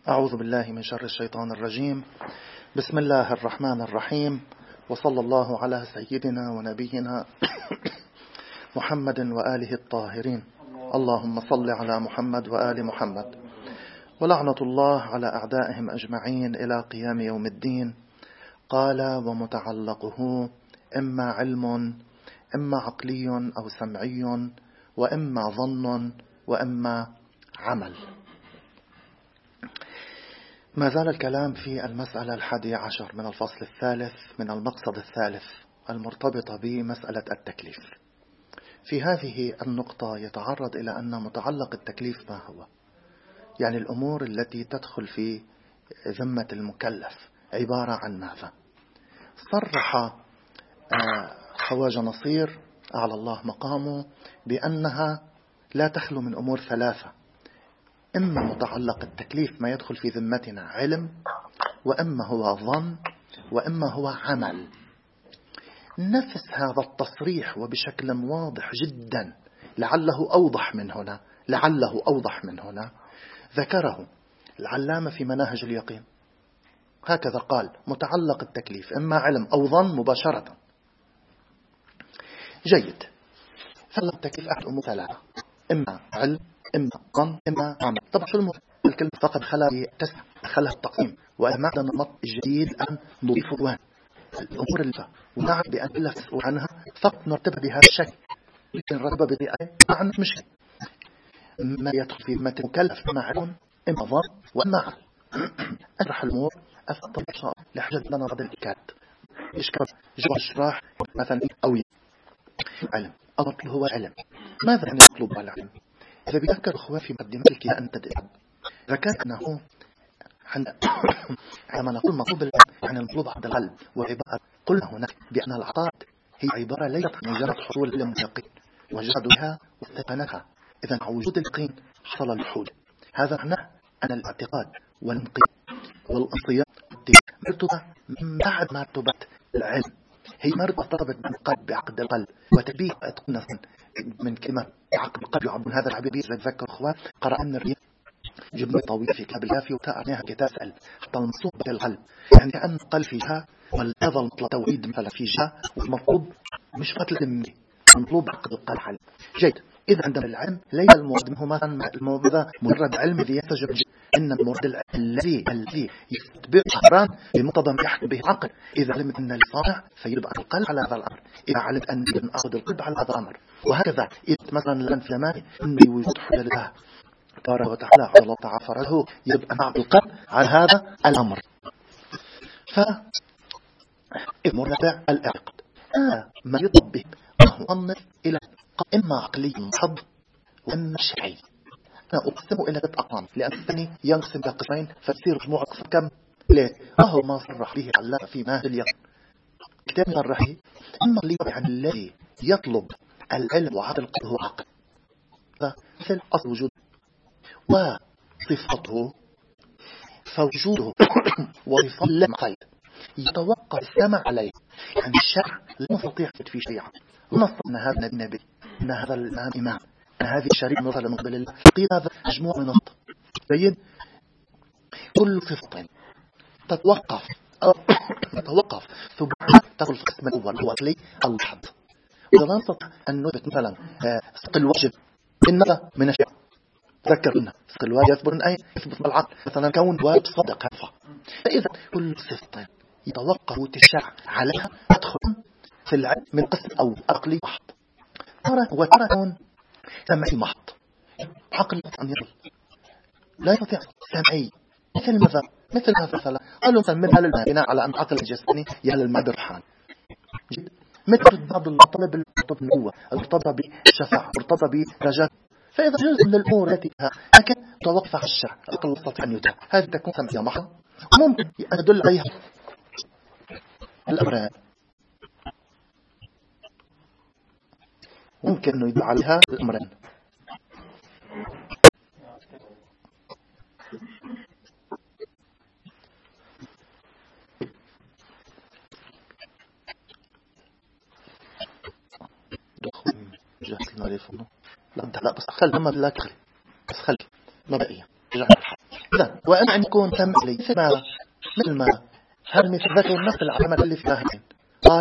أعوذ بالله من شر الشيطان الرجيم. بسم الله الرحمن الرحيم، وصلى الله على سيدنا ونبينا محمد وآله الطاهرين. اللهم صل على محمد وآل محمد، ولعنة الله على أعدائهم أجمعين إلى قيام يوم الدين. قال: ومتعلقه إما علم إما عقلي أو سمعي، وإما ظن وإما عمل. ما زال الكلام في المسألة 11 من الفصل الثالث من المقصد الثالث المرتبطة بمسألة التكليف. في هذه النقطة يتعرض إلى أن متعلق التكليف ما هو، يعني الأمور التي تدخل في ذمة المكلف عبارة عن ماذا. صرح خواجة نصير أعلى الله مقامه بأنها لا تخلو من أمور ثلاثة: إما متعلق التكليف ما يدخل في ذمتنا علم، وإما هو ظن، وإما هو عمل. نفس هذا التصريح وبشكل واضح جدا، لعله أوضح من هنا ذكره العلامة في مناهج اليقين. هكذا قال: متعلق التكليف إما علم أو ظن مباشرة. جيد. فالتكليف أحد أمور ثلاثة: إما علم إما ظن إما عمل. طبعا شو الكلمة فقط خلها التقسيم، ومعنى النمط الجديد أن نضيف الأمور اللي ونعرف بأن لا تسؤول عنها فقط نرتبها بهذا الشكل، لكن رتبها بطريقة معنى مش ما يدخل في ذمة المكلف إما علم إما ظن وإما عمل. أشرح الأمور أفضل لحجة لنا بعض الإشكال جواب الشراح مثلا أو علم. المطلوب هو علم. ماذا يعني المطلوب العلم؟ إذا بذكر أخوة في مقدمة الكياء أن تدعب ذكر أنه عندما نقول مطلوب العلم يعني المطلوب عند القلب وعبارة. قلنا هناك بأن العطاء هي عبارة ليست مجرد حصول العلم اليقين وجهدها واستقنتها. إذا مع وجود اليقين حصل الحول. هذا معناه أن الاعتقاد والانقياد والانصياع مرتبة من بعد مرتبة العلم. هي مرتبة ترتبط بالقلب بعقد القلب وتبيه أتقنة من كلمة عقد القلب يعبون هذا العبير. تذكر أخوان قرأنا الرياض جبنا طويل في كتاب الكافي وتأرناها كتاب سأل حتى المصوب بالقلب، يعني أن القلب في جهة والأيضا مطلب توحيد مثلا في جهة، والمطلوب مش قتل دمي، المطلوب عقد القلب حل. جيد. إذا عندنا العلم ليس المراد منه مثلا مجرد علم الذي ينتج، إن المراد الذي يتبع الأمران بمقتضى ما يحكم به العقل. إذا علمت أن الصانع فيبقى القلب على هذا الأمر، إذا علمت أن أخذ القلب على هذا الأمر، وهكذا. إذا مثلا لن في زمان إن وجود حل الله تبارك وتعالى على الله تعافر له، يبقى مع القلب على هذا الأمر. مرتع الاعتقاد ما يطبق به مصنف إلى إما عقلي محض وإما شرعي. أنا أقسمه إلى 3 أقسام لأن الثاني ينقسم إلى قسمين فتصير مجموعة كم. ليه؟ وهو ما صرح به علامة في مناهج اليقين. كتاب صرح إما عن الذي يطلب العلم وعقل القلب هو عقل، مثل أصل وجود وصفته، فوجوده وصفة لم قيد يتوقع السمع عليه. يعني الشرع لا نستطيع في شريعة ونصنا هذا النبي أن هذا الإمام أن هذه الشريعة مرسلة من قبل الله. قيل هذا مجموعة من النقط. جيد. كل صفة تتوقف ثم تدخل في القسم الأول هو أصلي الحظ. ولا نستطيع أن نثبت مثلا صدق الواجب من الشيء. تذكرنا صدق الواجب يثبت من أي يثبت من العقل، مثلا كون واجب صدق هفا. فإذا كل صفة يتوقف الشرع عليها تدخل في العلم من قسم أو عقلي محض، وترى سمعي محض. عقل أن يضل لا يستطيع سمعي مثل ماذا؟ مثل مثلا قالوا مثل الماء بناء على أن عقل الجسدي يهل الماء برحان. مثل بعض المطالب المرتبطة بالنبوة المرتبطة بالشفاعة المرتبطة برجاء. فإذا جزء من الأمور التي لكن توقف على الشرع عقل يستطيع أن يدعى، هذه تكون سمعية محض. وممكن أن يدل عليها الأمر، ممكن أن يدل عليها الأمرين. لا بس خل لما بالله بس خل ما بقي رجعنا الحال. إذا وأنا أن يكون تم لي مثل ما هل مثل ذكر نفس العمل اللي في ذهن قال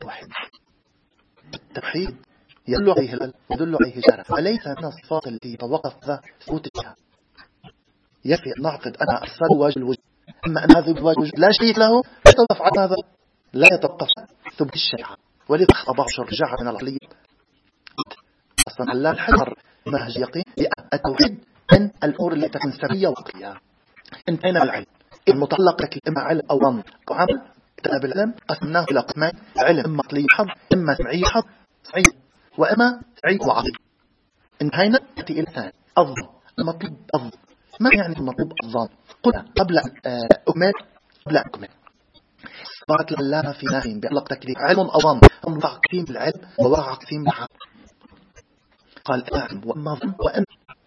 التوحيد يدل عليه القلب يدل عليه الشرع، وليس من الصفات التي يتوقف ذا ثبوتها. يكفي أن نعقد أنا أرسل واجب الوجود، أما أن هذا الوجود لا شريك له يتوقف على هذا، لا يتوقف ثبوت الشريعة. ولذا بعض الرجاع من العقلية أصلا لا الحجر منهج يقين، لأن التوحيد من الأمور التي تكون سبية وقلية. انتهينا بالعلم المتعلق لك إما علم أو ظن أو عمل. كتاب العلم قسمناه إلى قسمين: علم إما عقلي حظ، إما سمعي حظ صحيح، وإما سمعي وعقلي. انتهينا نأتي إلى ثاني الظن. المطلوب الظن. ما يعني المطلوب الظن؟ قلنا قبل أكمل صفات الله في ناهين بأطلق تكليف علم أو ظن، هم وقع قسيم بالعلم ووقع قسيم بالعقل. قال أعلم وأما ظن وأن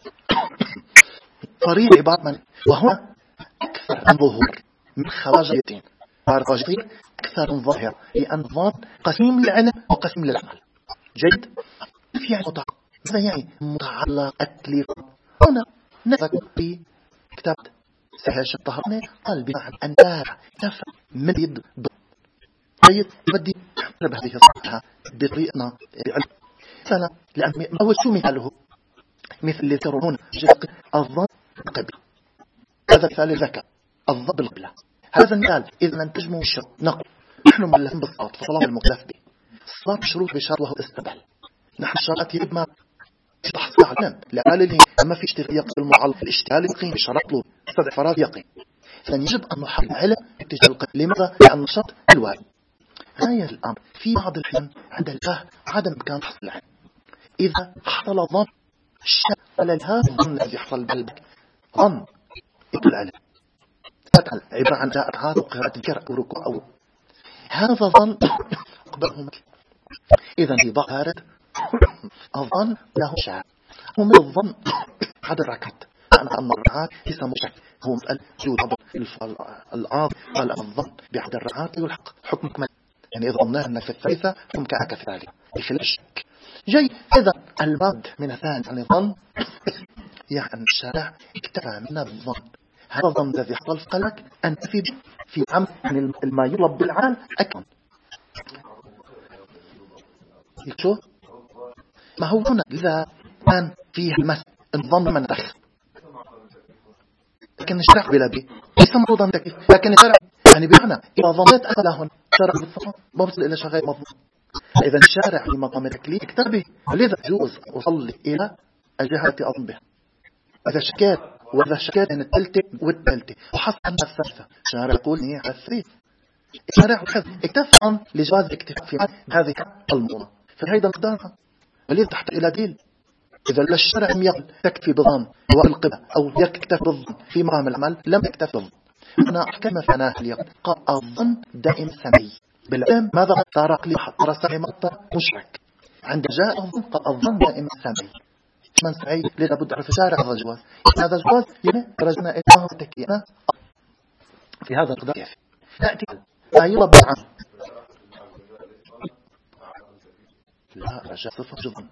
طريق عبارة من، وهنا أكثر من ظهور من خواجيتين أكثر من ظاهر، لأن الظن قسيم للعلم وقسيم للعمل. جيد. في يعني ماذا يعني متعلق التكليف؟ هنا نذكر في كتاب سهاش الطهراني قال بمعنى أن تفهم من يد جيد. بدي أحسب هذه الصفحة بطريقنا مثلا، لأن أول شو مثاله مثل اللي ترون الظن بالقبلة، هذا مثال ذكر الظن بالقبلة. هذا المثال إذا لم تجمعوا الشرط نقول نحن ملهم بالصلاة فصلاة المكلف به. الصلاة شروط بشرط وهو استقبال. نحن الشرط يجب ما تحصل علم لعاله ما في اشتغال يقين المعلق الاشتغال يقين بشرط له استدعى فراغ يقين. فنجب أن نحل العلم اتجاه القلب. لماذا؟ لأن الشرط الواجب. هاي الأمر في بعض الحين عند الفهم عدم إمكان حصل العلم. إذا حصل ظن الشك ولا هذا الظن الذي يحصل بقلبك ظن يدل عليه فتعل عبارة عن جاءت هذا وقراءة الكرة أو ركوع أو هذا ظن قبله مثل. إذا في ظاهرة الظن له شعر ومن الظن عدد الركعات، معنى أن الركعات يسمى شك. هو مسألة جود العاض قال الظن بعدد الركعات يلحق حكم كمال، يعني إذا ظننا أنك في الثالثة حكم كأك في الثالثة بخلاف الشك. جيد. إذا المرد من الثاني عن الظن يعني الشارع اكتفى منا بالظن. هذا الظن الذي يحصل في قلبك أن تفيد في عمل ما يطلب بالعمل أكثر. شو ما هو هنا إذا كان فيه المس الظن من دخل، لكن الشرع بلا بي ليس مرضا تكليف، لكن الشرع يعني بمعنى إذا ظنيت أنا هنا شرع بالصفات ما بصل إلى شغال مظلوم. إذا الشارع في مقام التكليف اكتبه، ولذا يجوز أصلي إلى الجهة أظن بها. إذا شكيت وإذا شكيت أن الثالثة والثالثة وحصل أن الثالثة الشارع يقول هي على الثالث. الشارع اكتفى عن لجواز الاكتفاء في هذه الموضوع فهذا القدر، ولذا تحت إلى دين. إذا الشارع لم يقل تكفي بظن والقبة أو يكتفي بالظن في مقام العمل لم يكتفي بالظن. هنا أحكام فناه اليوم قال الظن دائم سمي بالعلم. ماذا صار عقلي حط رسمي مقطع مشرك عند جاء الظن قال الظن دائم سمي من سعيد لذا بد عرف شارع هذا الجواز. هذا الجواز يعني رجنا إله تكينا في هذا القضاء. نأتي لا يلب عنه لا رجاء صفة الظن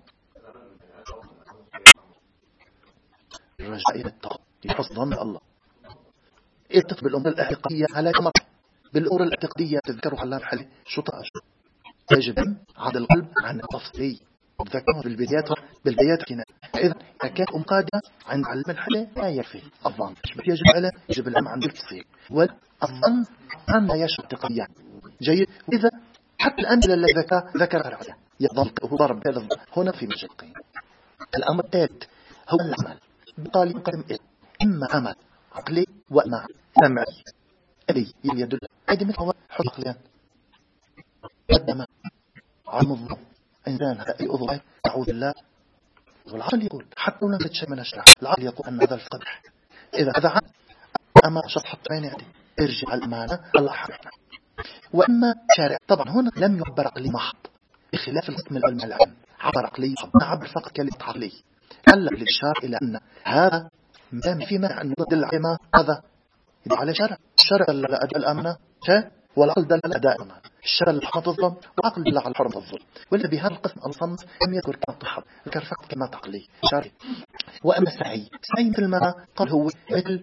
الرجاء إلى التقوى يحصل ظن الله. اتفق بالأمور الاعتقادية على كمر بالأمور الاعتقادية تذكروا الله بحالي شو طاش يجب عدل القلب عن التفصيل تذكروا بالبدايات هنا. إذا كان قادة عند علم الحالة لا يكفي الظن يجب العلم عند التفصيل والظن عن لا يشعر اعتقاديا. جيد. إذا حتى الأمثلة التي ذكر العلم يظن هو ضرب هذا الظن هنا في مجلقين. الأمر الثالث هو العمل بقال يقدم إما عمل عقلي وإما سمعي الذي يدل هذه مثل هو حد عقليان قدم علم الظن إنسان الأضواء أعوذ الله. والعقل يقول حتى لو نجد شيء من الشرع العقل يقول أن هذا القدح إذا هذا أما شرح عين يعني ارجع الأمانة الله حرفنا. وإما شارع طبعا هنا لم يعبر عقلي محض بخلاف القسم العلم عبر عقلي عبر فقط كلمة عقلي علق للشارع إلى أن هذا ما في مانع أن يدل على ما هذا يدل على شرع. الشرع دل على أداء الأمانة والعقل دل على أداء الأمانة. الشرع اللي حرم الظلم والعقل دل على حرم الظلم. وإلا بهذا القسم المصنف لم يذكر كما تحب ذكر فقط كما عقلي شرعي. وأما السعي مثل ما قال هو مثل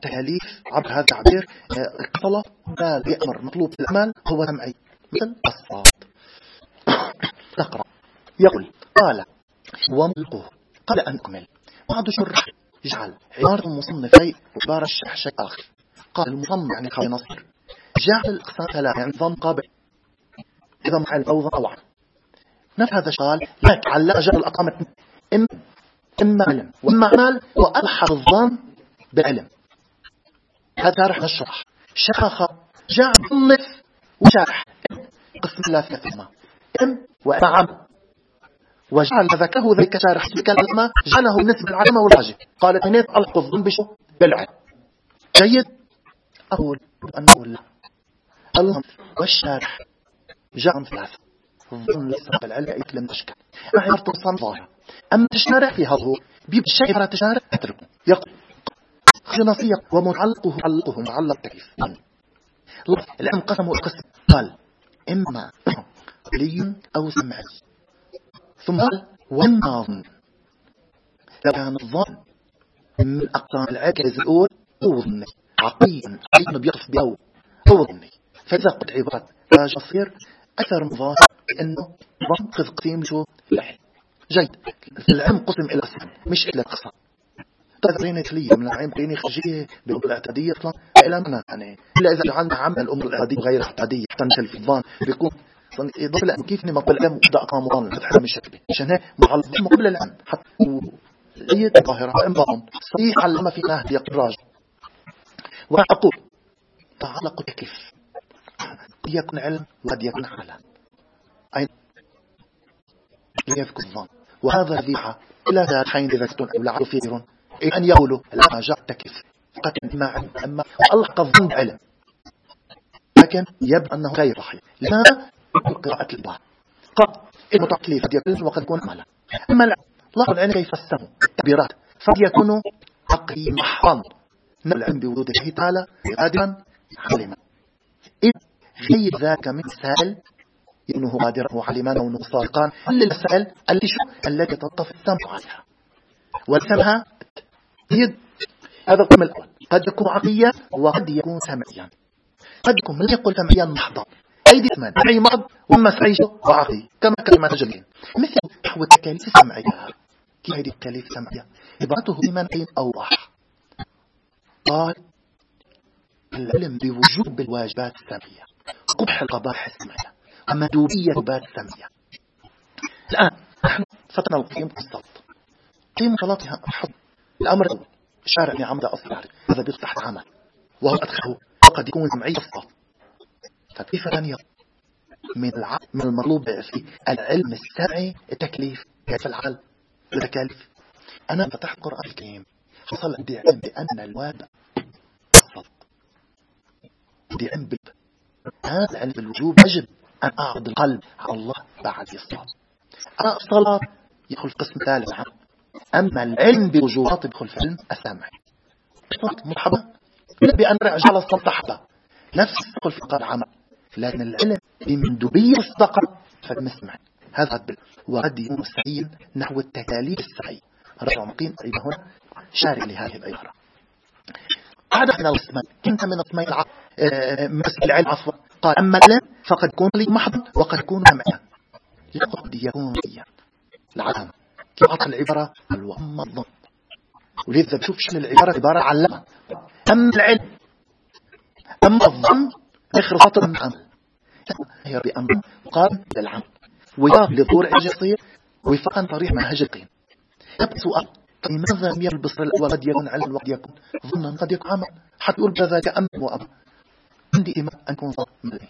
التكاليف عبر هذا التعبير الطلب قال يأمر مطلوب في الأعمال هو سمعي مثل الصوت. تقرأ يقول قال وملقه قبل أن أكمل بعض شرح جعل عبارة المصنف شيء وعبارة الشرح شيء آخر. قال المصنف يعني خالي نصر جعل الأقسام ثلاثة يعني ظن قابل إذا محل أو ظن أو عن نفس هذا قال لك على جعل الأقامة إما علم وإما عمل وألحق الظن بالعلم. هذا شرح الشرح شرح جعل مصنف وشرح قسم ثلاثة ثم وإما عمل وجعل ذكره ذلك شارح الكلمة جعله بالنسبة للعلمة والواجب. قال تنيت ألقى الظن بشو بالعلم. جيد أقول لا الظن والشارح جعل ثلاثة الظن ليس بالعلم أيك لم تشكل ما يرتب صن ظاهرة. أما الشارح في هذا بيب الشيء فرات الشارح أتركه يقول خناصية ومعلقه معلق تكليف. العلم قسمه القسم قال إما لي أو سمعي ثم قال وما ظن لو كان الظن من أقسام العجز الأول هو ظني عقيا بيقف بأول هو ظني. فإذا قلت عبارة يصير أثر مظاهر أنه ظن قذ قسيم شو العلم. جيد العلم قسم إلى قسم مش إلى قسم. تذرين تليه من العلم بيني خرجيه بالأمور الاعتادية أصلا إلى منع يعني إلا إذا جعلنا عمل الأمور الاعتادية غير اعتادية تنشل في الظن بيكون إضافة لأن كيف نمط العلم وقد أقام ظن فتحنا من شكله عشان هيك معلق قبل العلم حتى هي ظاهرة وإنباط صحيح علم في نهدي الراجع. وأقول تعلق التكليف قد يكون علم وقد يكون عمل أين يفك الظن وهذا ذبيحة إلى ذات حين ذكتون أو لعب فيرون أن يقولوا لما جاء التكليف فقط ما علم أما ألحق الظن بعلم لكن يبدو أنه غير صحيح. لماذا؟ قراءة البعض قد المتكليف قد يكون وقد يكون عملا. أما الله العلم كيف فسموا التعبيرات فقد يكون عقلي محضا العلم بوجود الله تعالى قادرا علما إذ غير ذاك من سائل إنه قادرا وعلما أو صادقان كل المسائل التي تطف السمع عليها والسمها يد. هذا القسم الأول قد يكون عقليا وقد يكون سمعيا. قد يكون من يقول سمعيا محضا أيدي ثمان أي مرض وما سعيش وعقلي كما كلمة تجلين مثل نحو التكاليف السمعية. كيف هذه التكاليف السمعية عبارته بمنع أوضح. قال العلم بوجوب الواجبات السمعية قبح القبائح السمعية ومندوبية الواجبات السمعية. الآن نحن فتنا القيم بالصوت قيم صلاتها حظ الأمر الشارع بن عمد أصلا هذا بيفتح العمل وهو أدخله وقد يكون سمعي الصوت. فكيف ثانية من المطلوب في العلم السمعي التكليف كيف العقل التكاليف. أنا فتحت القرآن الكريم حصل عندي علم بأن الواجب الصوت عندي علم هذا العلم بالوجوب يجب أن أعرض القلب على الله بعد الصلاة. الصلاة يدخل قسم ثالث عنه. أما العلم بوجوبات يدخل في علم السمع الصوت مرحبا بأن رجع الصوت حبا نفس يدخل في قال عمل. لكن العلم بمندوبية الصدقة فالمسمع هذا الدل وقد يكون سعيا نحو التكاليف السعي. رجع مقيم أيضا هنا شارع لهذه العبارة. هذا من الاسماء كنت من اسماء مسألة العلم عفوا. قال أما العلم فقد يكون لي محض وقد يكون سمعيا قد يكون ليا العلم كيف أعطى العبارة الوهم الظن ولذا بشوف شكل العبارة عبارة علمة. أما العلم أما الظن آخر سطر من العمل هي بأمر قام للعمل ويقام لظهور عجل يصير وفقا طريق منهج القيم. يبقى سؤال لماذا لم يكن البصر الأول قد يكون علم وقد يكون ظنا قد يكون عمل حتى يقول بذلك أمر وأمر. عندي إيمان أن يكون ظن منه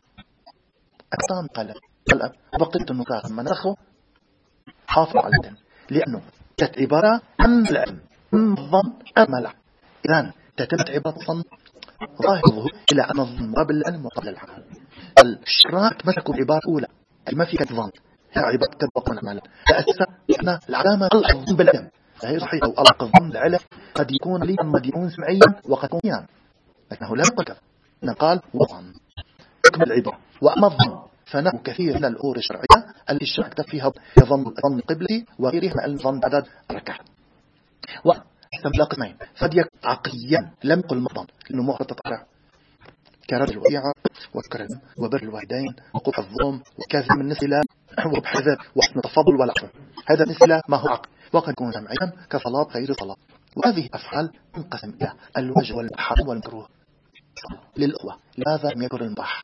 أكتان قلم الأب بقيت النكات من نخو حافظ على الدين لأنه كانت عبارة أم العلم أم الظن أم العلم. إذن تتمت عبارة ظن ظاهره إلى أن الظن قبل العلم وقبل العمل. الشراك مسكوا بعبارة أولى ما في كظن هي عبارة كذب عملا فأساسا إحنا العلامة الظن بالعلم فهي صحيح أو الظن بالعلم قد يكون ليا قد يكون سمعيا وقد يكون يان لكنه لا يقول كذا نقال وظن أكمل العبارة. وأما الظن فنحو كثير من الأمور الشرعية التي الشرع كتب فيها ظن قبلي وغيرها من الظن عدد ركعات. يقسم إلى قسمين، فدية عقليا لم يقل مضمون لأنه معرض تطرع كرد الوديعة وكرم وبر الوالدين وقبح الظلم وكاذب النسلة وبحذر وحسن التفضل والعفو. هذا النسلة ما هو عقل وقد يكون سمعيا كصلاة غير صلاة. وهذه أفعال تنقسم إلى الواجب والمحرم والمكروه للأخوة. لماذا لم يكن المباح؟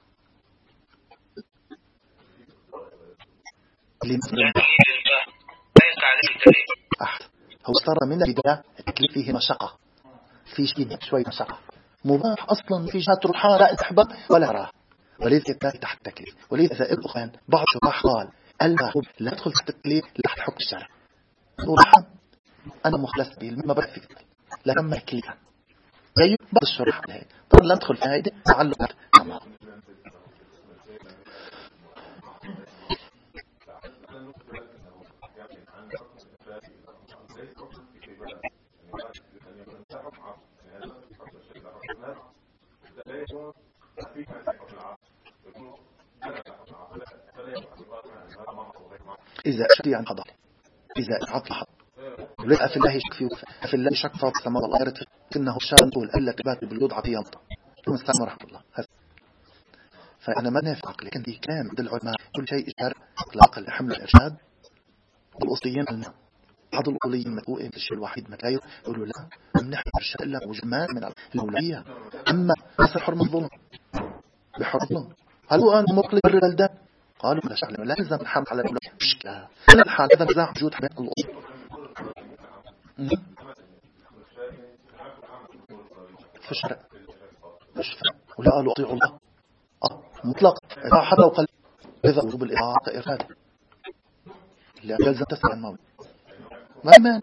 هو صار من البداية التكليف فيه مشقة، في شيء شوي مشقة. مباح أصلا في جهة روحها لا تحبط ولا راه، وليس يتلاقي تحت التكليف. وليس إذا الأخوان بعض شراح قال المحبوب لا تدخل تحت التكليف تحت حكم الشرع. صراحة أنا مخلص به ما برد فيك لكن ما كليفا جيد بعض الشراح هاي طبعا لا ندخل في هذه تعلقات تمام. إذا أشتي عن قضاء إذا عطل حق وليس في الله شك فيه في الله شك فوق السماء والأرض إنه شان طول ألا تبات بالوضع في يمطى ثم السلام ورحمة الله. فأنا ما نافق لكن دي كلام عند العلماء كل شيء إشار إطلاق الحمل الإرشاد والأصليين الماء. بعض الأصوليين متقوئين في الشيء الوحيد متاير يقولوا لا نمنح الإرشاد إلا وجماع من الأولوية. أما نصر حرم الظلم بحرم الظلم هل هو أن مطلق الرجال قالوا لا شعلم لا يلزم الحمل على الأولى بشكل هذا الحال هذا نزاع وجود حماية الأصول في الشرع ولا قالوا أطيعوا الله مطلق حتى وقال إذا وجوب الإعاقة إرادة لا يلزم تسمع المولى ما يمان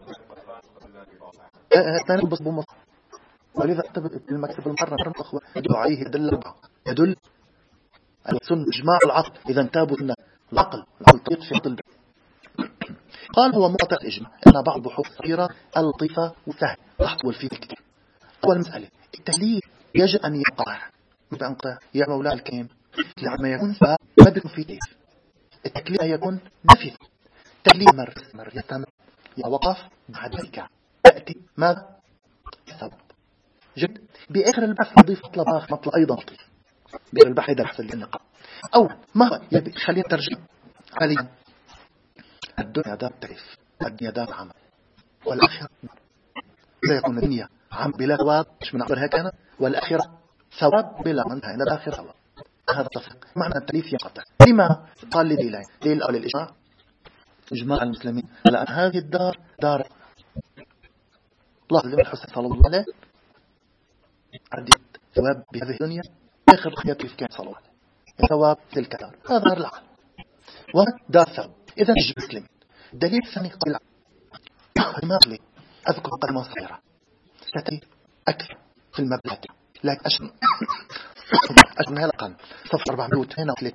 ثاني بس بمصر. ولذا اعتبر المكتب المحرم أخوة يدل عليه يدل على سن إجماع العقل إذا انتابوا سنة العقل طريق في الطلب. قال هو مقطع الإجماع أن بعض بحوث صغيرة اللطيفة وسهل تحصل فيه كتير. أول مسألة التكليف يجب أن يقع يا مولاي الكريم لما يكون ما بيكون فيه كيف التكليف يكون نفي تكليف مر يستمر وقف بعد ذلك تأتي ماذا السبب جد بآخر البحث نضيف مطلب أيضا لطيف بآخر البحث إذا بحث النقاط أو ما خلينا ترجم حاليا الدنيا دار تعريف الدنيا دار عمل والآخرة لا يكون الدنيا عم بلا ثواب مش من عبرها كان والآخرة ثواب بلا منها إن الآخرة ثواب. هذا تفرق معنى التعريف ينقطع. لما قال لي دليل أو للإجماع إجماع المسلمين على أن هذه الدار دار الله لمن الحسن صلى الله عليه عديد ثواب بهذه الدنيا آخر خياطي في كان صلى الله عليه ثواب تلك دار هذا دار العقل ودار ثواب. إذا نجد مسلم دليل ثاني قال ما لي أذكر قدمة صغيرة ستي أكثر في المبلغ لكن أشمل هلقا صفحة 432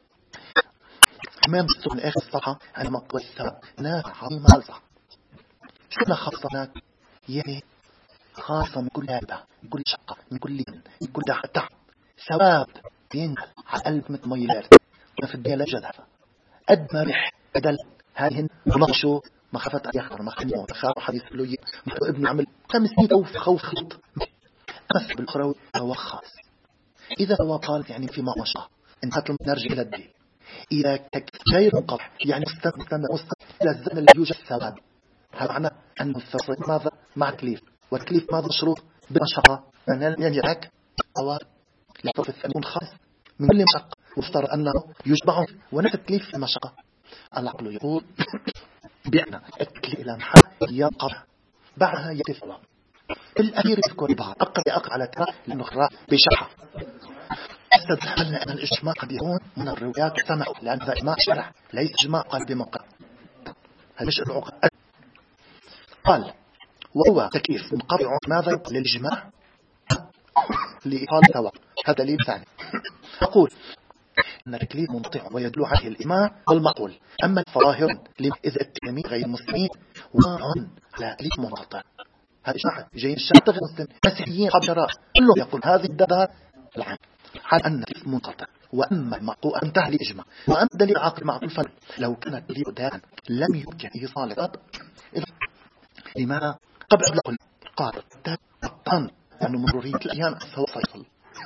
أمام السؤال آخر الصفحة أنا مقوى الثواب نافع عظيمة ألصق شكنا خاصة هناك يعني خاصة من كل هذا من كل شقة من كل لين من كل تعب ثواب ينزل على قلب مثل ميلاد في الدنيا لا جدها قد ما رح بدل هذه مناقشوا مخافة أن يخبر مخموه تخاف حديث بلوية ابن عمل 500 خوف خلط أمس بالأخروي هو خاص. إذا هو قال يعني في معمشة انتهت نرجع إلى الدين إذا غير منقطع يعني مستمع إلى الزمن اللي يوجد ثواب هذا معنى أنه الثواب ماذا مع تكليف والتكليف ماذا شروط بمشقة يعني لك ثواب يعطف الثمون خاص من كل مشقة وافترض أنه يشبعه ونفس التكليف في المشقة. العقل يقول بأن التكليف إلى محل يقع بعدها يأتي ثواب الأخير يذكر بعض أقع على ترى للنخرة بشحة استدخلنا أن الإجماع قد يكون من الروايات سمعوا لأن هذا إجماع شرع ليس إجماع قال بموقع هذا مش العقد. قال وهو تكليف منقطع ماذا للإجماع لإقال ثواب هذا دليل ثاني. أقول أن التكليف منقطع ويدل عليه الإجماع والمقول أما الظاهر إذا التلاميذ غير المسلمين ومعهم على تكليف منقطع هذا إجماع جاي الشرط غير مسلم مسيحيين قبل كلهم يقول هذه الدار العام على أن التكليف منقطع وأما المقول انتهى الإجماع وأما دليل عاقل مع كل فرق لو كان التكليف دائما لم يمكن إيصال الأب لماذا قال الطن أنه مرورية الأيام فهو سيصل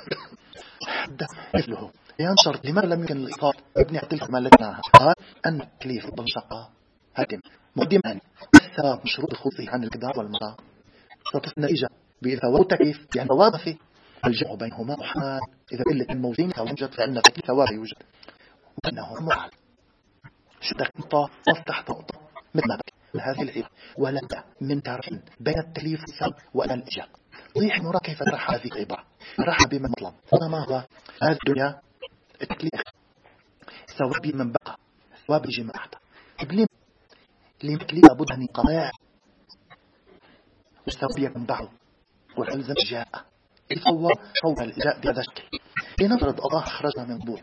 حتى مثله ينشر لماذا لم يمكن الإطار ابن تلك ما لدناها قال أن التكليف بالمشقة هدم مقدما الثواب مشروط خصوصه عن الكدار والمرأة ستصل نتيجة بثواب التكليف يعني ثواب فيه الجمع بينهما محال إذا قلت الموزين توجد فإن في ثواب يوجد وأنه محال شدك نقطة وافتح نقطة مثل ما بك هذه العبارة ولا من تعرف بين التكليف والثواب وأن الإجابة ضيح مرا كيف ترح هذه العبارة رح بما مطلب ما هو هذه الدنيا التكليف ثواب من بقى ثواب جماعته لم تكليف لابد أن يقرأ والثواب يكون بعض والعلزم جاء يتصور صوب الإجاء بهذا الشكل لنفرض الله خرجنا من ضوء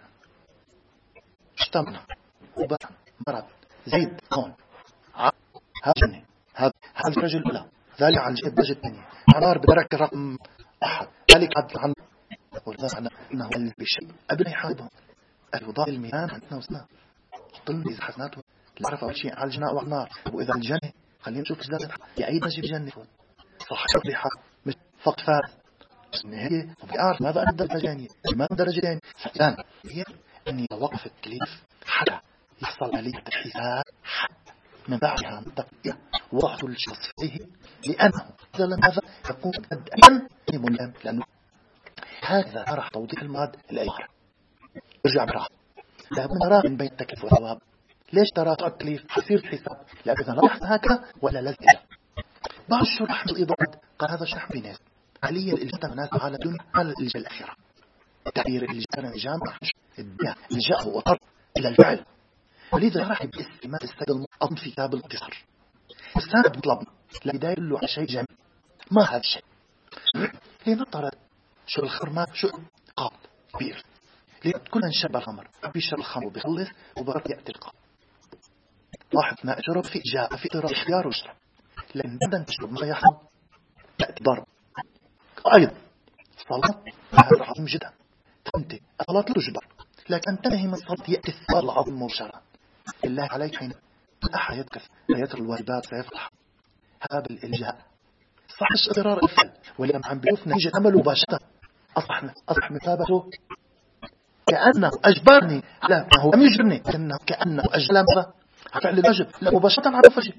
اشتمنا وبعد مرض زيد هون هذا جنة هذا الرجل الأولى ذلك عن الدرجة الثانية عنار بدرك رقم 1 ذلك عن وذلك إنه بشيء أبنى يحاربهم الوضاء الميلان عندنا وسنا طلب إذا حسناته لعرف أول شيء على الجناء والنار وإذا الجنة خلينا نشوف جلالة يعيد نجيب جنة صح يضيحة مش فقط فارس النهاية وبيعرف ماذا أن درجة ثانية ما درجة ثانية فالآن هي أن يتوقف التكليف حتى يحصل عليه الحساب من بعدها التقية وضعت الشخص فيه لأنه هذا يكون أدئا ملام لأنه هذا راح توضيح المراد الأيضا ارجع براه لا نرى من بين التكليف والثواب ليش ترى التكليف حصير الحساب لا إذا لاحظ هكذا ولا لازم بعض الشرح الإضافات قال هذا شرح بناس علي الإجابة ناس على دون على الإجابة الأخيرة تعبير الجامع الجاء وطر إلى الفعل ولذا راح باستماع السيد المؤمن في كتاب الاختصار السند مطلب لا يدل له على شيء جميل ما هذا الشيء لنطرد شو الخمر شو قاب بير كل شرب الخمر بيشرب الخمر وبيخلص وبرد يأتي القاب واحد ما أجرب في إجابة في اضطراب اختيار ويشرب لأن بدأ تشرب ما يحصل تأتي ضرب أيضا الصلاة هذا عظيم جدا تنتهي الصلاة لا تجبر لكن تنهي من الصلاة يأتي الثواب العظيم مباشرة الله عليك حين أحد يتكف سيتر الواجبات سيفرح هذا الإلجاء صح اضرار الفعل ولما عم بيوف نتيجة عمله مباشرة أصبح مثابته كأنه أجبرني لا هو لم يجبرني كأنه أجلم فعل الواجب لا مباشرة على فجأة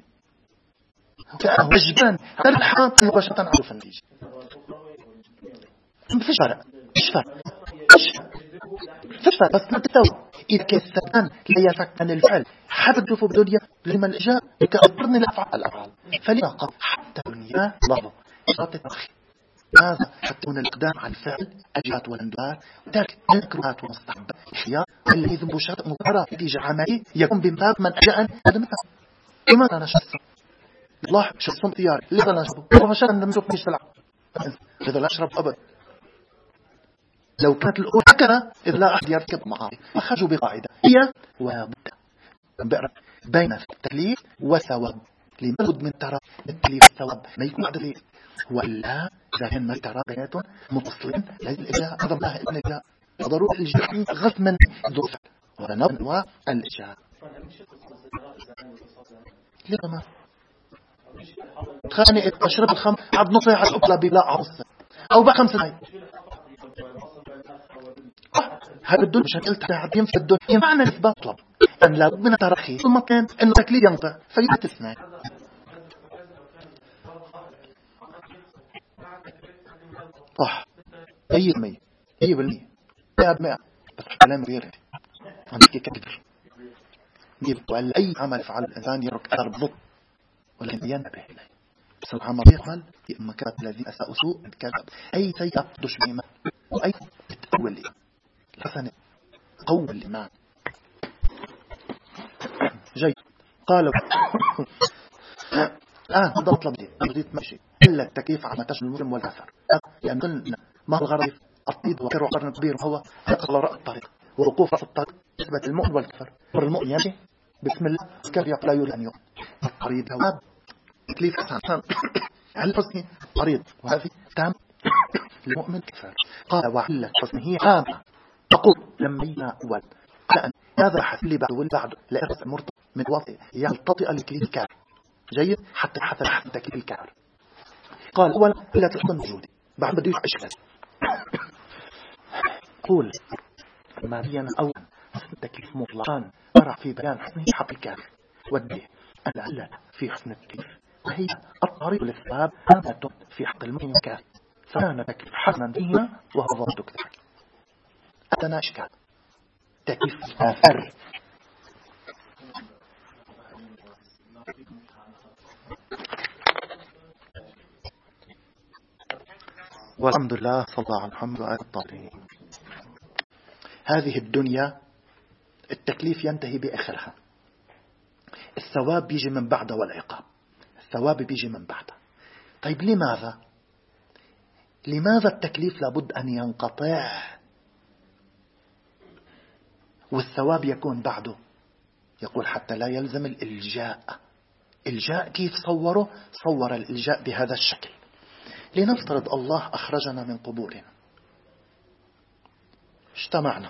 كأنه أجبرني على الحرام مباشرة على النتيجة مفيش فرق بس ما تتوى إذا كان الثبان لا يفك عن الفعل حابب تشوفه بدنيا لما الإجاء يكأبرني الأفعال فليقى حتى دنيا لحظة شرط التأخير هذا حتى من الإقدام على الفعل أجهات والاندبار وترك المكروهات والمستحبات الخيار الذي ذنبه شرط مقرر نتيجة عملية يكون بمباب من أجاء هذا مثل لماذا أنا شخص الله شخص اختياري لذا لا أشرب وغشان أن نمسك مش فلع لذا لا أشرب أبدا لو كانت الأولى هكذا إذ لا أحد يركب معاي أخرجوا بقاعدة هي وبدأ بين التكليف والثواب لماذا من ترى التكليف والثواب ما يكون بعد ذلك ولا إذا كان ما ترى بيناتهم متصلين لهذه الإجاء عظم لها ابن الإجاء ضرورة الإجاء غزما ذو فعل ونبنوا الإجاء ليه ما تخاني أشرب الخمر عبد نصيحة الأبلة بلا عصر أو بقى 5 دقائق هذا الدنيا مشان قلت عدين في الدنيا معنى الإثبات طلب أن لابد من ترخي ثم كان أنه تكليف ينطع فيتسنى صح 100% يا بمئة بس كلام غير عندك كبير وقال أي عمل يفعل الإنسان يرك أثر بالضبط ولكن ينبه إليه بس العمل يعمل إما كانت الذين أساءوا سوء كذب أي شيء يقدش بإيمان وأي تتأول لي الحسنة قول الإيمان جيد قالوا هذا مطلب دي أرضيت ماشي إلا التكييف على تشمل المسلم والكفر لأن قلنا ما هو الغرض الطيب وكر وقرن كبير وهو على رأس الطريق ووقوف رأس الطريق نسبة المؤمن والكفر المؤمن يمشي بسم الله كيف يقول لا يولى أن يؤمن الطريق هو تكليف حسن هل حسني طريق وهذه تام المؤمن كفر قال وعلة حسنه عامة تقول لما ينا أول قال هذا حسن لي بعد والبعد لإرس المرتب من وطئ يلتطئ الكليف كار جيد حتى حتى تكليف الكار قال أولا لا تكون موجودة، بعد بده يشكل قول ما بينا أولا التكليف مطلقا أرى في بيان حسنه حق الكافر والديه العلة في حسن التكليف، وهي الطريق للثواب هامة في حق المؤمن الكافر، فكان تكليف حسنا فيهما وهو ضد كذلك. أتنا إشكال تكليف كافر. والحمد لله صلى الله على محمد وآله الطاهرين. هذه الدنيا التكليف ينتهي بآخرها، الثواب بيجي من بعده والعقاب، الثواب بيجي من بعده. طيب لماذا التكليف لابد أن ينقطع والثواب يكون بعده؟ يقول حتى لا يلزم الإلجاء. إلجاء كيف صور الإلجاء بهذا الشكل. لنفترض الله أخرجنا من قبورنا، اجتمعنا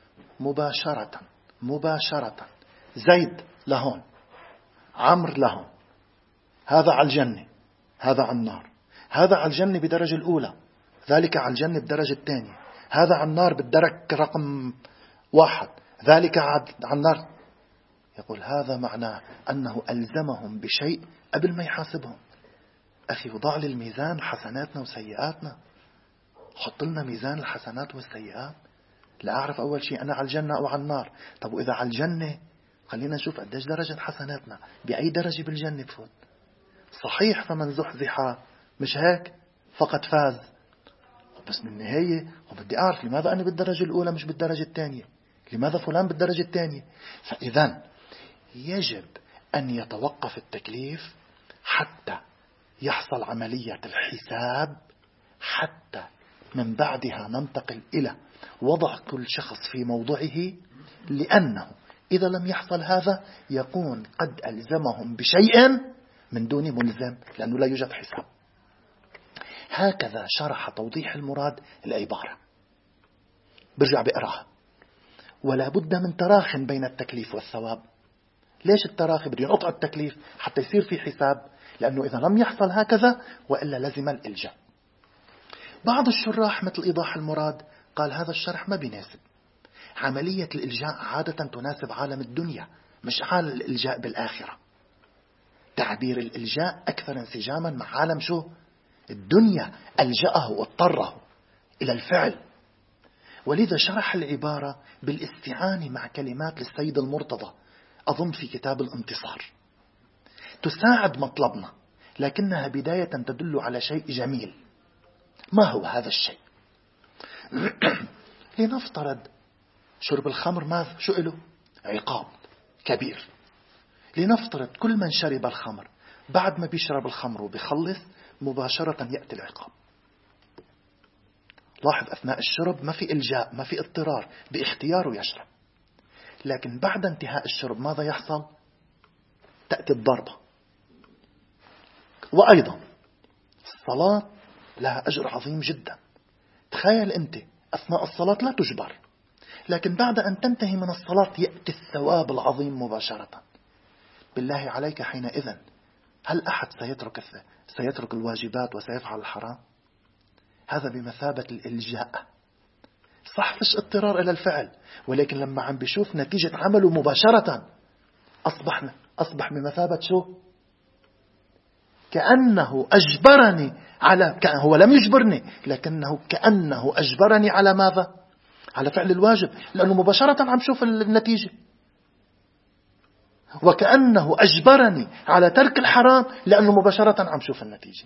مباشرة زيد لهون، عمرو لهون، هذا على الجنة هذا على النار، هذا على الجنة بدرجة الأولى، ذلك على الجنة بدرجة الثانية، هذا على النار بالدرك رقم 1، ذلك على النار. يقول هذا معناه أنه ألزمهم بشيء قبل ما يحاسبهم. أخي وضع لي الميزان حسناتنا وسيئاتنا، حط لنا ميزان الحسنات والسيئات، لا أعرف أول شيء أنا على الجنة أو على النار. طب وإذا على الجنة خلينا نشوف قديش درجة حسناتنا، بأي درجة بالجنة بفوت. صحيح فمن زحزح مش هيك فقد فاز، بس بالنهاية بدي أعرف لماذا أنا بالدرجة الأولى مش بالدرجة الثانية، لماذا فلان بالدرجة الثانية. فإذن يجب أن يتوقف التكليف حتى يحصل عملية الحساب، حتى من بعدها ننتقل إلى وضع كل شخص في موضعه، لأنه إذا لم يحصل هذا يكون قد ألزمهم بشيء من دون ملزم، لأنه لا يوجد حساب. هكذا شرح توضيح المراد العبارة. برجع بقراها. ولا بد من تراخ بين التكليف والثواب. ليش التراخي؟ بده ينقطع التكليف حتى يصير في حساب، لأنه إذا لم يحصل هكذا وإلا لزم الإلجاء. بعض الشراح مثل إيضاح المراد قال هذا الشرح ما بيناسب. عملية الإلجاء عادة تناسب عالم الدنيا، مش عالم الإلجاء بالآخرة. تعبير الإلجاء أكثر انسجاما مع عالم شو؟ الدنيا، ألجأه واضطره إلى الفعل. ولذا شرح العبارة بالاستعانة مع كلمات للسيد المرتضى، أظن في كتاب الانتصار، تساعد مطلبنا، لكنها بداية تدل على شيء جميل. ما هو هذا الشيء؟ لنفترض شرب الخمر ماذا؟ شو له؟ عقاب كبير. لنفترض كل من شرب الخمر بعد ما بيشرب الخمر وبيخلص مباشرة يأتي العقاب. لاحظ أثناء الشرب ما في إلجاء، ما في اضطرار، باختياره يشرب. لكن بعد انتهاء الشرب ماذا يحصل؟ تأتي الضربة. وأيضا الصلاة لها أجر عظيم جدا. تخيل أنت أثناء الصلاة لا تجبر، لكن بعد أن تنتهي من الصلاة يأتي الثواب العظيم مباشرة. بالله عليك حينئذ هل أحد سيترك الواجبات وسيفعل الحرام؟ هذا بمثابة الإلجاء. صح فيش اضطرار إلى الفعل، ولكن لما عم بيشوف نتيجة عمله مباشرة أصبح بمثابة شو؟ كأنه أجبرني على، هو لم يجبرني لكنه كأنه أجبرني على ماذا؟ على فعل الواجب، لأنه مباشرة عم شوف النتيجة. وكأنه أجبرني على ترك الحرام لأنه مباشرة عم شوف النتيجة.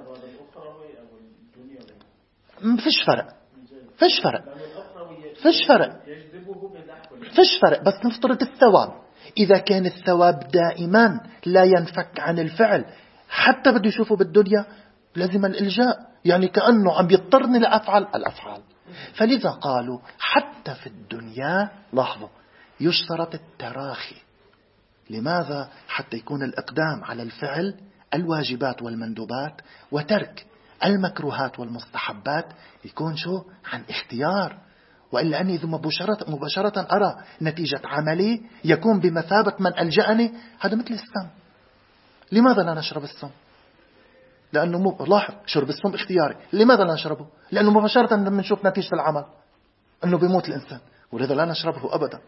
فيش فرق بس نفترض الثواب. إذا كان الثواب دائما لا ينفك عن الفعل حتى بده يشوفه بالدنيا لازم الإلجاء، يعني كأنه عم يضطرني لأفعل الأفعال. فلذا قالوا حتى في الدنيا لاحظوا يشترط التراخي. لماذا؟ حتى يكون الإقدام على الفعل الواجبات والمندوبات وترك المكروهات والمستحبات يكون شو؟ عن اختيار. وإلا أني إذا مباشرة أرى نتيجة عملي يكون بمثابة من ألجأني. هذا مثل السم. لماذا لا نشرب السم؟ لأنه لاحظ شرب السم اختياري. لماذا لا نشربه؟ لأنه مباشرة لما نشوف نتيجة العمل أنه بيموت الإنسان، ولذا لا نشربه أبدا.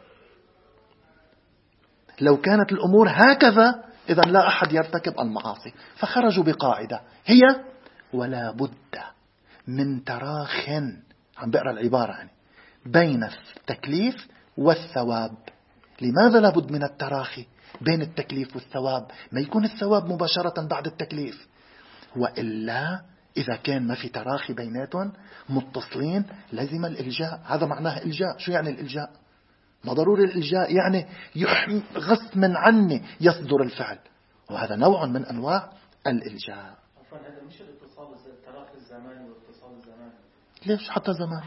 لو كانت الأمور هكذا إذا لا أحد يرتكب المعاصي. فخرجوا بقاعدة هي ولا بد من تراخ، عم بقرأ العبارة يعني، بين التكليف والثواب. لماذا لا بد من التراخي بين التكليف والثواب؟ ما يكون الثواب مباشرة بعد التكليف، وإلا إذا كان ما في تراخي بيناتهم متصلين لازم الإلجاء. هذا معناه إلجاء. شو يعني الإلجاء؟ ما ضروري الإلجاء يعني غصب عني يصدر الفعل، وهذا نوع من أنواع الإلجاء. هذا مش الاتصال التراخي الزماني واتصال الزمان. ليش حتى زمان؟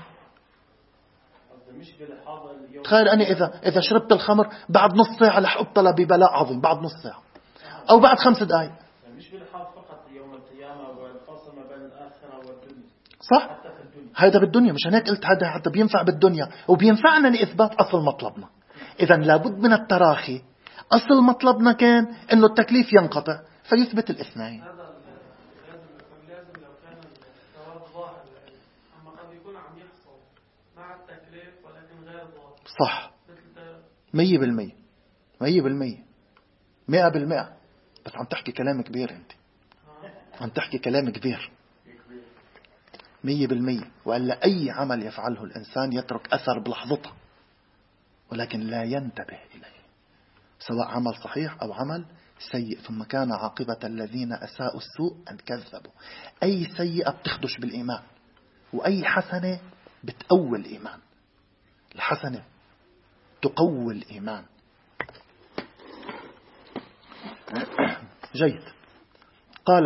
مش بالحاضر اليوم. تخيل أنا إذا شربت الخمر بعد نص ساعة رح أبطل ببلاء عظيم، بعد نص ساعة أو بعد 5 دقائق. مش بالحاضر فقط يوم القيامة والفصل ما بين الآخرة والدنيا. صح؟ هذا بالدنيا. مش هناك قلت هذا حتى بينفع بالدنيا وبينفعنا لإثبات أصل مطلبنا. إذا لابد من التراخي. أصل مطلبنا كان إنه التكليف ينقطع فيثبت الاثنين. هذا لازم لو كان الثواب ظاهر، أما قد يكون عم يحصل مع التكليف ولكن غير ظاهر. صح 100%. 100%. بس عم تحكي كلام كبير أنت. عم تحكي كلام كبير 100%. وإلا أي عمل يفعله الإنسان يترك أثر بلحظته ولكن لا ينتبه إليه، سواء عمل صحيح أو عمل سيء. ثم كان عاقبة الذين أساءوا السوء أن كذبوا. أي سيئة بتخدش بالإيمان، وأي حسنة بتقوي الإيمان. الحسنة تقوي الإيمان. جيد. قال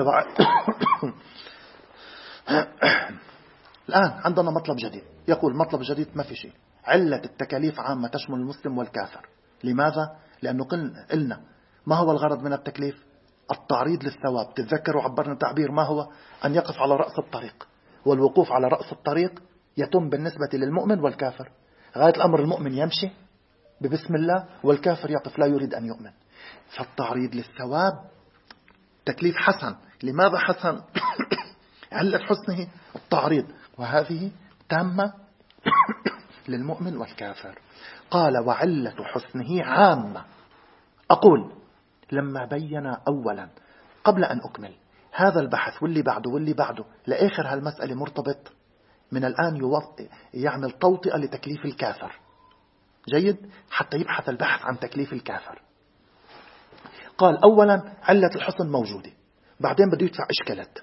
الآن عندنا مطلب جديد. يقول مطلب جديد ما في شيء. علة التكاليف عامة تشمل المسلم والكافر. لماذا؟ لأنه قلنا ما هو الغرض من التكليف؟ التعريض للثواب. تتذكروا عبرنا تعبير ما هو؟ أن يقف على رأس الطريق. والوقوف على رأس الطريق يتم بالنسبة للمؤمن والكافر. غاية الأمر المؤمن يمشي ببسم الله، والكافر يقف لا يريد أن يؤمن. فالتعريض للثواب تكليف حسن. لماذا حسن؟ علة حسنه التعريض، وهذه تامة للمؤمن والكافر. قال وعلة حسنه عامة. أقول لما بين أولا قبل أن أكمل هذا البحث واللي بعده لآخر هالمسألة مرتبط، من الآن يعمل توطئة لتكليف الكافر. جيد؟ حتى يبحث البحث عن تكليف الكافر. قال أولا علة الحسن موجودة، بعدين بده يدفع إشكالات.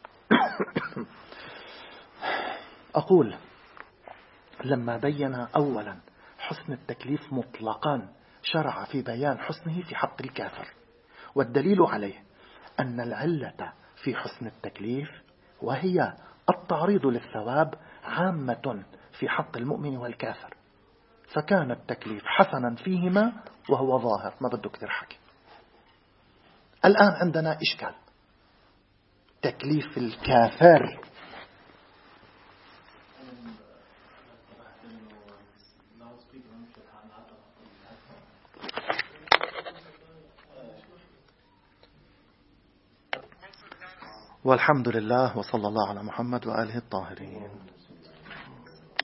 أقول لما بين أولا حسن التكليف مطلقا شرع في بيان حسنه في حق الكافر. والدليل عليه أن العلة في حسن التكليف وهي التعريض للثواب عامة في حق المؤمن والكافر، فكان التكليف حسنا فيهما وهو ظاهر. ما بده كثير حكي. الآن عندنا إشكال. تكليف الكافر والحمد لله وصلى الله على محمد وآله الطاهرين.